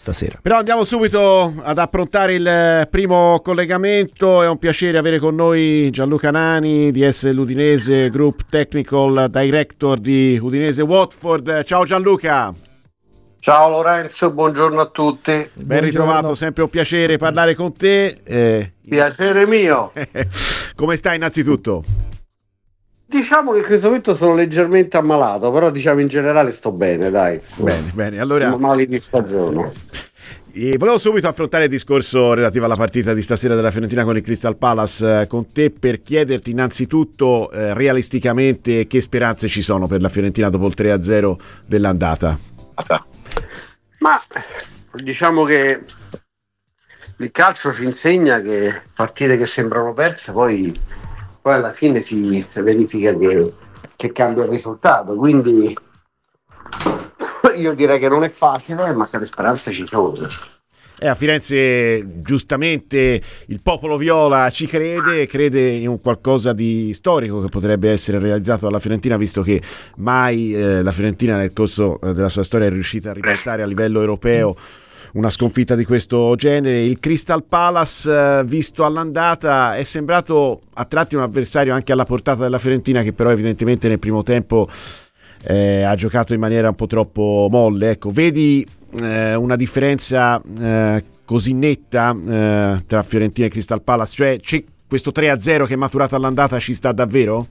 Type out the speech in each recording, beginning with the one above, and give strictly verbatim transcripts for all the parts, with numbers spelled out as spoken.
stasera. Però andiamo subito ad approntare il primo collegamento. È un piacere avere con noi Gianluca Nani di S L Udinese, Group Technical Director di Udinese Watford. Ciao Gianluca. Ciao Lorenzo, buongiorno a tutti. Ben buongiorno. Ritrovato, sempre un piacere parlare con te. Eh, piacere mio. Come stai innanzitutto? Diciamo che in questo momento sono leggermente ammalato, però diciamo in generale sto bene, dai. Bene, bene. Allora, mali di stagione. E volevo subito affrontare il discorso relativo alla partita di stasera della Fiorentina con il Crystal Palace eh, con te, per chiederti innanzitutto eh, realisticamente che speranze ci sono per la Fiorentina dopo il tre a zero dell'andata. Ma diciamo che il calcio ci insegna che partite che sembrano perse poi poi alla fine si, si verifica che, che cambia il risultato, quindi io direi che non è facile, ma se le speranze ci sono. Eh, a Firenze giustamente il popolo viola ci crede, crede in un qualcosa di storico che potrebbe essere realizzato dalla Fiorentina, visto che mai eh, la Fiorentina nel corso eh, della sua storia è riuscita a riportare a livello europeo una sconfitta di questo genere. Il Crystal Palace, eh, visto all'andata, è sembrato a tratti un avversario anche alla portata della Fiorentina, che però evidentemente nel primo tempo eh, ha giocato in maniera un po' troppo molle. Ecco, vedi eh, una differenza eh, così netta eh, tra Fiorentina e Crystal Palace? Cioè c'è questo tre a zero che è maturato all'andata, ci sta davvero?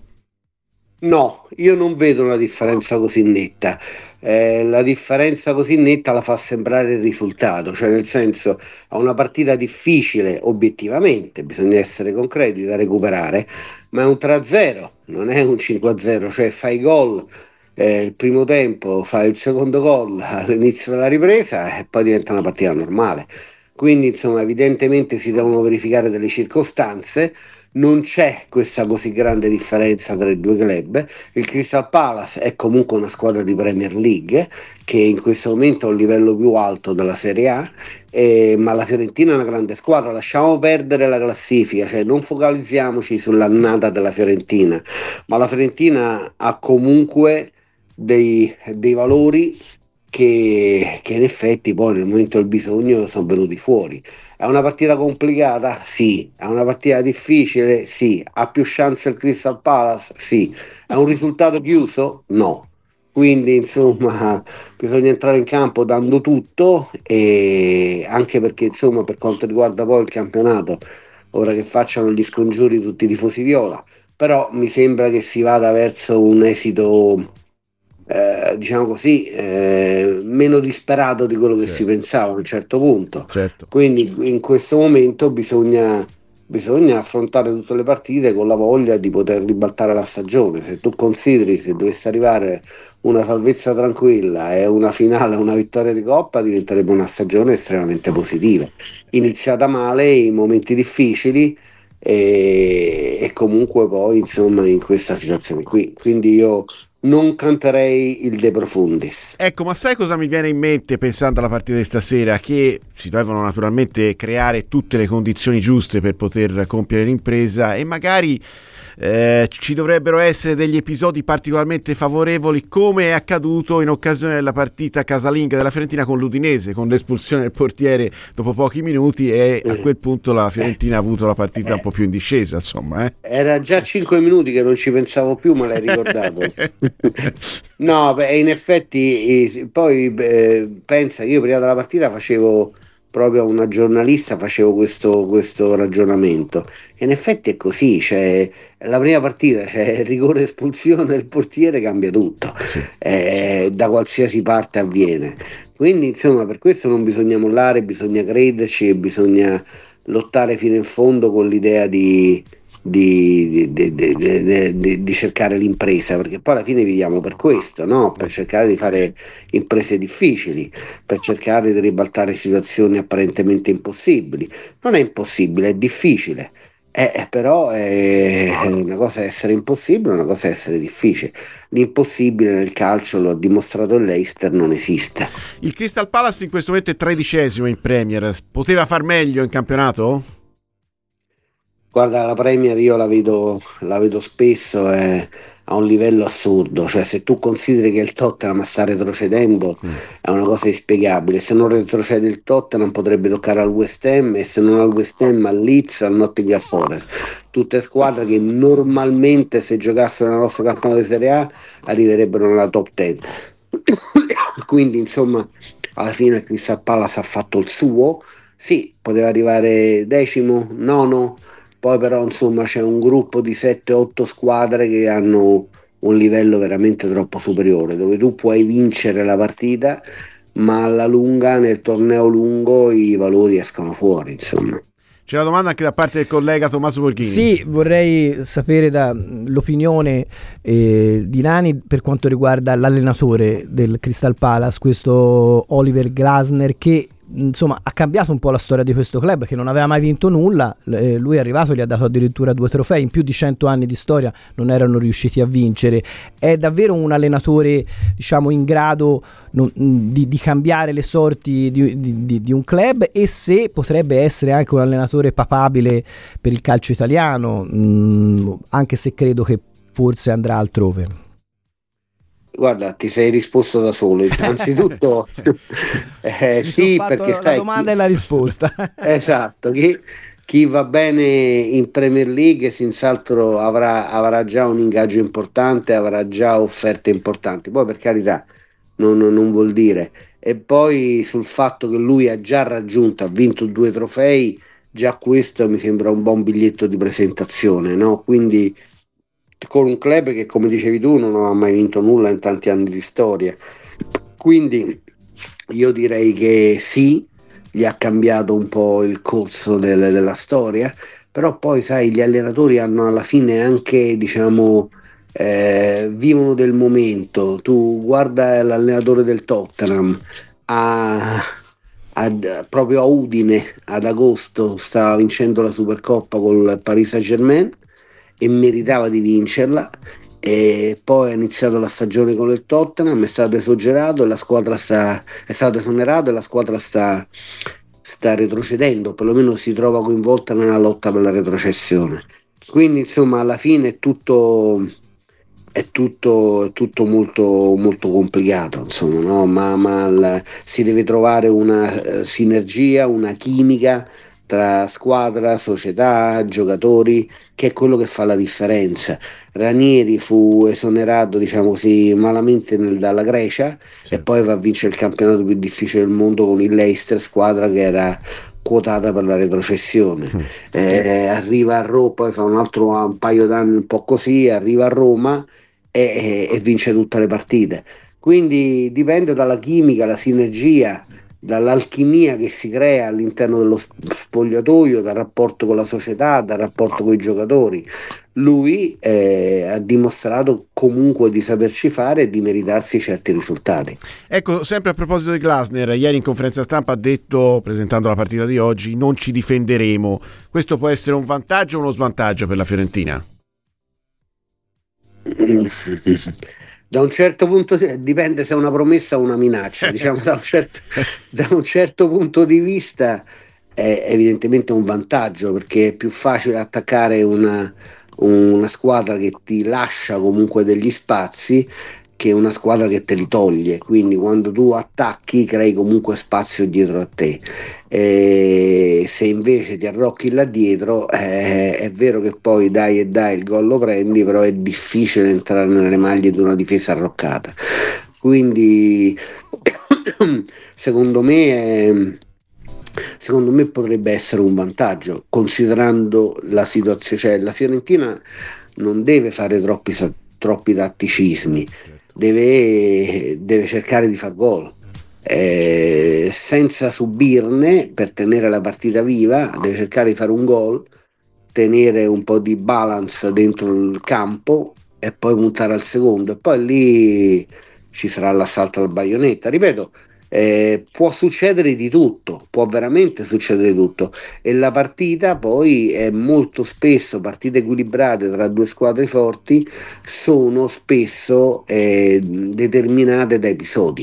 No, io non vedo una differenza così netta. Eh, la differenza così netta la fa sembrare il risultato, cioè nel senso, è una partita difficile obiettivamente, bisogna essere concreti, da recuperare, ma è un tre a zero, non è un cinque a zero, cioè fai gol eh, il primo tempo, fai il secondo gol all'inizio della ripresa e poi diventa una partita normale. Quindi insomma evidentemente si devono verificare delle circostanze. Non c'è questa così grande differenza tra i due club. Il Crystal Palace è comunque una squadra di Premier League che in questo momento ha un livello più alto della Serie A, eh, ma la Fiorentina è una grande squadra. Lasciamo perdere la classifica, cioè non focalizziamoci sull'annata della Fiorentina, ma la Fiorentina ha comunque dei, dei valori che, che in effetti poi nel momento del bisogno sono venuti fuori. È una partita complicata? Sì. È una partita difficile? Sì. Ha più chance il Crystal Palace? Sì. È un risultato chiuso? No. Quindi insomma bisogna entrare in campo dando tutto, e anche perché insomma per quanto riguarda poi il campionato, ora che facciano gli scongiuri tutti i tifosi viola, però mi sembra che si vada verso un esito Eh, diciamo così eh, meno disperato di quello che certo. si pensava a un certo punto, certo. Quindi in questo momento bisogna bisogna affrontare tutte le partite con la voglia di poter ribaltare la stagione. Se tu consideri, se dovesse arrivare una salvezza tranquilla e una finale, una vittoria di Coppa, diventerebbe una stagione estremamente positiva, iniziata male in momenti difficili e, e comunque poi insomma in questa situazione qui, quindi io non canterei il De Profundis. Ecco, ma sai cosa mi viene in mente pensando alla partita di stasera? Che si devono naturalmente creare tutte le condizioni giuste per poter compiere l'impresa, e magari eh, ci dovrebbero essere degli episodi particolarmente favorevoli, come è accaduto in occasione della partita casalinga della Fiorentina con l'Udinese, con l'espulsione del portiere dopo pochi minuti, e a quel punto la Fiorentina ha avuto la partita un po' più in discesa, insomma. Eh? Era già cinque minuti che non ci pensavo più, me l'hai ricordato. No, beh, in effetti poi eh, pensa, io prima della partita facevo proprio una giornalista, facevo questo, questo ragionamento, e in effetti è così, cioè la prima partita, cioè rigore, espulsione del portiere, cambia tutto, Sì. eh, da qualsiasi parte avviene, quindi insomma per questo non bisogna mollare, bisogna crederci e bisogna lottare fino in fondo con l'idea di Di, di, di, di, di, di cercare l'impresa, perché poi alla fine viviamo per questo, no? Per cercare di fare imprese difficili, per cercare di ribaltare situazioni apparentemente impossibili. Non è impossibile, è difficile, eh, però è una cosa è essere impossibile, una cosa è essere difficile. L'impossibile nel calcio, lo ha dimostrato il Leicester, non esiste. Il Crystal Palace in questo momento è tredicesimo in Premier, poteva far meglio in campionato? Guarda, la Premier io la vedo, la vedo spesso è a un livello assurdo, cioè se tu consideri che il Tottenham sta retrocedendo Mm. è una cosa inspiegabile. Se non retrocede il Tottenham potrebbe toccare al West Ham, e se non al West Ham al Leeds, al Nottingham Forest, tutte squadre che normalmente se giocassero nel nostro campionato di Serie A arriverebbero nella top dieci. Quindi insomma alla fine il Crystal Palace ha fatto il suo, sì, poteva arrivare decimo, nono, poi però insomma c'è un gruppo di sette otto squadre che hanno un livello veramente troppo superiore, dove tu puoi vincere la partita, ma alla lunga, nel torneo lungo, i valori escono fuori, insomma. C'è una domanda anche da parte del collega Tommaso Borghini. Sì, vorrei sapere da, l'opinione eh, di Nani per quanto riguarda l'allenatore del Crystal Palace, questo Oliver Glasner, che insomma ha cambiato un po' la storia di questo club, che non aveva mai vinto nulla. Eh, lui è arrivato, gli ha dato addirittura due trofei, in più di cento anni di storia non erano riusciti a vincere. È davvero un allenatore, diciamo, in grado non, di, di cambiare le sorti di, di, di un club, e se potrebbe essere anche un allenatore papabile per il calcio italiano, mh, anche se credo che forse andrà altrove. Guarda, ti sei risposto da solo. Innanzitutto, eh, sì, perché la sai, domanda chi, e la risposta. esatto, chi, chi va bene in Premier League senz'altro avrà, avrà già un ingaggio importante, avrà già offerte importanti. Poi, per carità, non, non vuol dire. E poi sul fatto che lui ha già raggiunto, ha vinto due trofei, già questo mi sembra un buon biglietto di presentazione, no? Quindi con un club che, come dicevi tu, non ha mai vinto nulla in tanti anni di storia, quindi io direi che sì, gli ha cambiato un po' il corso del, della storia, però poi sai, gli allenatori hanno alla fine anche, diciamo, eh, vivono del momento. Tu guarda l'allenatore del Tottenham, a, a, proprio a Udine ad agosto stava vincendo la Supercoppa col Paris Saint-Germain e meritava di vincerla, e poi ha iniziato la stagione con il Tottenham, è stato esonerato e la squadra sta è stato esonerato e la squadra sta sta retrocedendo, perlomeno si trova coinvolta nella lotta per la retrocessione. Quindi insomma alla fine è tutto è tutto, è tutto molto molto complicato, insomma, no? ma, ma la, si deve trovare una uh, sinergia, una chimica tra squadra, società, giocatori, che è quello che fa la differenza. Ranieri fu esonerato, diciamo così, malamente nel, dalla Grecia, sì, e poi va a vincere il campionato più difficile del mondo con il Leicester, squadra che era quotata per la retrocessione. Mm. Eh, arriva a Roma, poi fa un altro un paio d'anni un po' così, arriva a Roma e, e, e vince tutte le partite. Quindi dipende dalla chimica, la sinergia, dall'alchimia che si crea all'interno dello spogliatoio, dal rapporto con la società, dal rapporto con i giocatori. Lui eh, ha dimostrato comunque di saperci fare e di meritarsi certi risultati. Ecco, sempre a proposito di Glasner, ieri in conferenza stampa ha detto, presentando la partita di oggi, non ci difenderemo. Questo può essere un vantaggio o uno svantaggio per la Fiorentina? Da un certo punto dipende se è una promessa o una minaccia, diciamo da un certo, da un certo punto di vista è evidentemente un vantaggio, perché è più facile attaccare una, una squadra che ti lascia comunque degli spazi che una squadra che te li toglie. Quindi quando tu attacchi crei comunque spazio dietro a te, e se invece ti arrocchi là dietro eh, è vero che poi dai e dai il gol lo prendi, però è difficile entrare nelle maglie di una difesa arroccata. Quindi secondo me è, secondo me potrebbe essere un vantaggio, considerando la situazione. Cioè la Fiorentina non deve fare troppi, troppi tatticismi, deve, deve cercare di far gol, eh, senza subirne, per tenere la partita viva. Deve cercare di fare un gol, tenere un po' di balance dentro il campo e poi puntare al secondo, e poi lì ci sarà l'assalto al baionetta. Ripeto, eh, può succedere di tutto, può veramente succedere di tutto, e la partita poi è molto spesso, partite equilibrate tra due squadre forti sono spesso eh, determinate da episodi,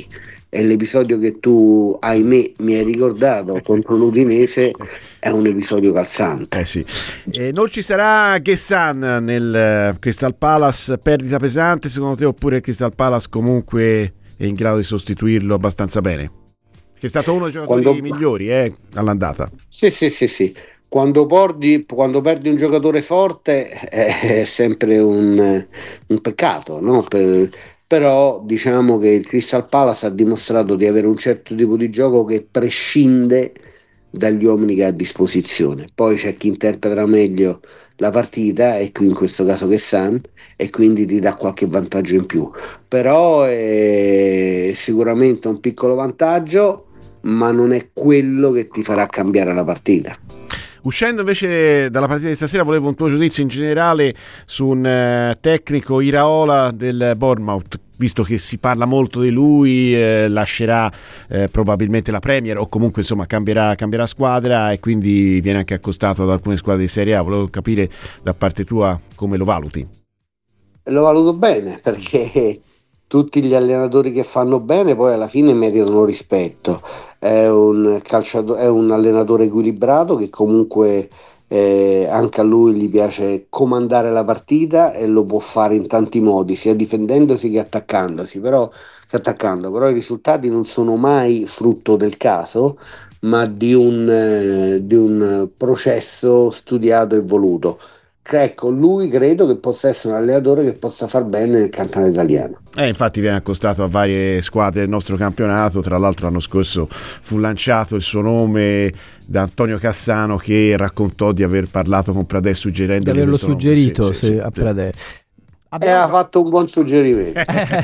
e l'episodio che tu, ahimè, mi hai ricordato contro l'Udinese è un episodio calzante. Eh sì. E non ci sarà Ghessan nel Crystal Palace, perdita pesante secondo te, oppure il Crystal Palace comunque è in grado di sostituirlo abbastanza bene? Che è stato uno dei giocatori Quando... migliori eh, all'andata. Sì, sì, sì, sì. Quando perdi, quando perdi un giocatore forte è sempre un, un peccato, no? Per, però diciamo che il Crystal Palace ha dimostrato di avere un certo tipo di gioco che prescinde dagli uomini che ha a disposizione. Poi c'è chi interpreta meglio la partita, e qui in questo caso Ghessan, e quindi ti dà qualche vantaggio in più. Però è sicuramente un piccolo vantaggio, ma non è quello che ti farà cambiare la partita. Uscendo invece dalla partita di stasera, volevo un tuo giudizio in generale su un uh, tecnico Iraola del Bournemouth, visto che si parla molto di lui, eh, lascerà eh, probabilmente la Premier, o comunque insomma cambierà, cambierà squadra, e quindi viene anche accostato ad alcune squadre di Serie A. Volevo capire da parte tua come lo valuti. Lo valuto bene, perché tutti gli allenatori che fanno bene poi alla fine meritano rispetto. È un calciatore, è un allenatore equilibrato che comunque eh, anche a lui gli piace comandare la partita, e lo può fare in tanti modi, sia difendendosi che attaccandosi, però, che attaccando, però i risultati non sono mai frutto del caso, ma di un, eh, di un processo studiato e voluto. Ecco, lui credo che possa essere un allenatore che possa far bene nel campionato italiano. Eh, infatti viene accostato a varie squadre del nostro campionato. Tra l'altro l'anno scorso fu lanciato il suo nome da Antonio Cassano, che raccontò di aver parlato con Pradè suggerendo di averlo suggerito sì, sì, sì, a Pradè. Abbiamo... E ha fatto un buon suggerimento.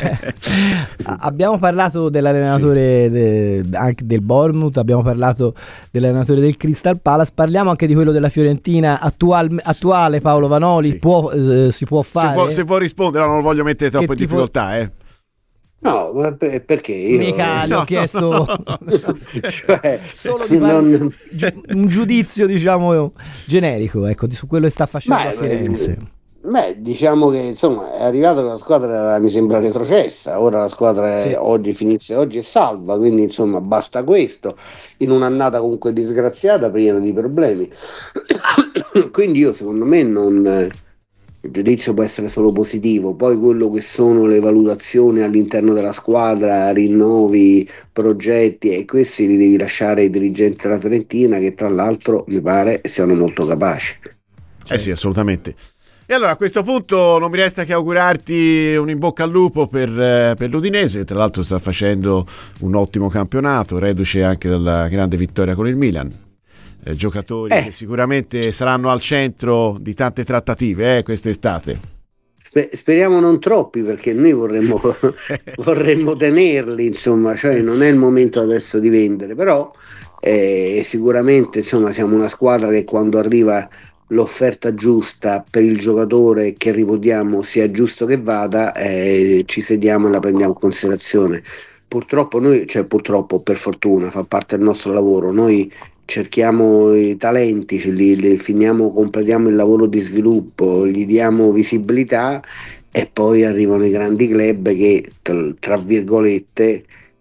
Abbiamo parlato dell'allenatore sì. de, anche del Bournemouth, abbiamo parlato dell'allenatore del Crystal Palace, parliamo anche di quello della Fiorentina attual, attuale, Paolo Vanoli. Sì. Può, eh, si può fare? Se vuoi, se vuoi rispondere, no, non lo voglio mettere troppo che in difficoltà può... eh. No, perché io mica le ho no, chiesto no. cioè, solo di non... un giudizio diciamo generico, ecco, su quello che sta facendo Beh, a Firenze. Beh, diciamo che insomma è arrivata la squadra, mi sembra retrocessa, ora la squadra sì. è, oggi finisce, oggi è salva, quindi insomma basta questo, in un'annata comunque disgraziata, piena di problemi. Quindi io secondo me non, il giudizio può essere solo positivo, poi quello che sono le valutazioni all'interno della squadra, rinnovi, progetti, e questi li devi lasciare ai dirigenti della Fiorentina, che tra l'altro mi pare siano molto capaci. Eh sì, assolutamente. E allora a questo punto non mi resta che augurarti un in bocca al lupo per, eh, per l'Udinese, tra l'altro sta facendo un ottimo campionato, reduce anche dalla grande vittoria con il Milan. Eh, giocatori eh. che sicuramente saranno al centro di tante trattative eh, quest'estate. Sper- speriamo non troppi, perché noi vorremmo, vorremmo tenerli, insomma, cioè non è il momento adesso di vendere, però eh, sicuramente insomma siamo una squadra che quando arriva l'offerta giusta per il giocatore, che ripetiamo sia giusto che vada, eh, ci sediamo e la prendiamo in considerazione. Purtroppo noi, cioè purtroppo per fortuna, fa parte del nostro lavoro, noi cerchiamo i talenti, ce li, li finiamo, completiamo il lavoro di sviluppo, gli diamo visibilità, e poi arrivano i grandi club che tra, tra virgolette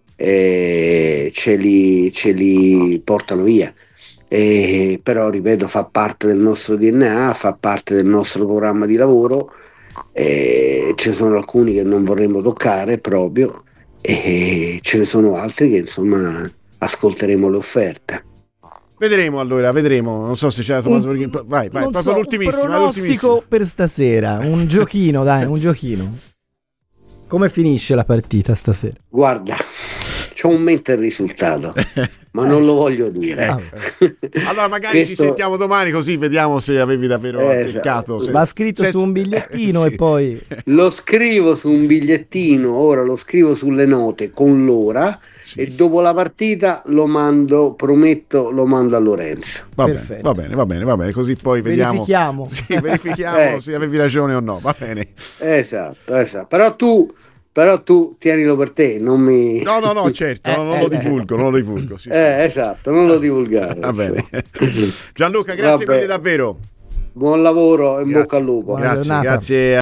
eh, ce, li, ce li portano via. Eh, però ripeto, fa parte del nostro D N A, fa parte del nostro programma di lavoro, eh, ce ne sono alcuni che non vorremmo toccare proprio, e ce ne sono altri che insomma ascolteremo le offerte. Vedremo allora, vedremo. Non so se c'è Tommaso un, vai, vai, proprio so, l'ultimissimo. Un pronostico per stasera, un giochino, dai, un giochino. Come finisce la partita stasera? Guarda, c'ho in mente il risultato, ma non lo voglio dire. Eh. Allora magari Questo... ci sentiamo domani, così vediamo se avevi davvero eh, azzeccato. Se... Va scritto Senza... su un bigliettino eh, sì. E poi... Lo scrivo su un bigliettino, ora lo scrivo sulle note con l'ora, sì. E dopo la partita lo mando, prometto, lo mando a Lorenzo. Va bene, va bene, va bene, va bene, così poi vediamo. Verifichiamo. Sì, verifichiamo eh. se avevi ragione o no, va bene. Esatto, esatto. Però tu... Però tu tienilo per te, non mi... No, no, no, certo, eh, non eh, lo divulgo, eh. non lo divulgo. Sì, eh, sì. Esatto, non lo divulgare. Va bene. Gianluca, grazie per davvero. Buon lavoro e in grazie. bocca al lupo. Grazie, grazie.